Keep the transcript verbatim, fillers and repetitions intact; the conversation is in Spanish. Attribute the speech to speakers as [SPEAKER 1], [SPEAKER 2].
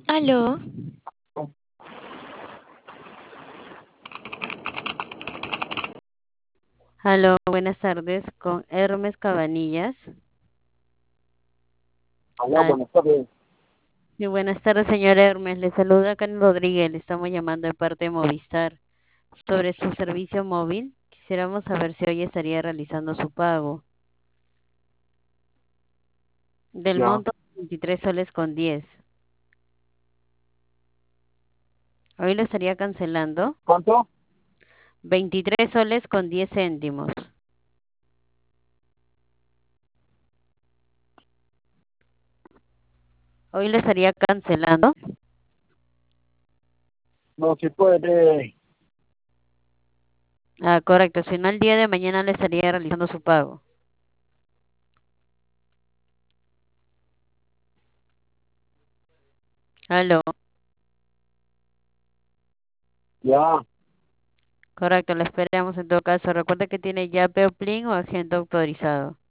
[SPEAKER 1] Aló,
[SPEAKER 2] Aló, buenas tardes, con Hermes Cabanillas.
[SPEAKER 3] Hola,
[SPEAKER 2] Ah,
[SPEAKER 3] buenas tardes.
[SPEAKER 2] sí, buenas tardes, señor Hermes. Le saluda Karen Rodríguez. Le estamos llamando de parte de Movistar sobre su servicio móvil. Quisiéramos saber si hoy estaría realizando su pago del
[SPEAKER 3] Ya.
[SPEAKER 2] monto de veintitrés soles con diez. Hoy lo estaría cancelando
[SPEAKER 3] ¿Cuánto?
[SPEAKER 2] veintitrés soles con diez céntimos. Hoy lo estaría cancelando.
[SPEAKER 3] No se puede.
[SPEAKER 2] Ah, correcto. Si no, el día de mañana le estaría realizando su pago. Aló,
[SPEAKER 3] Ya.
[SPEAKER 2] correcto. Lo esperamos en todo caso. Recuerde que tiene ya Plin o agente autorizado.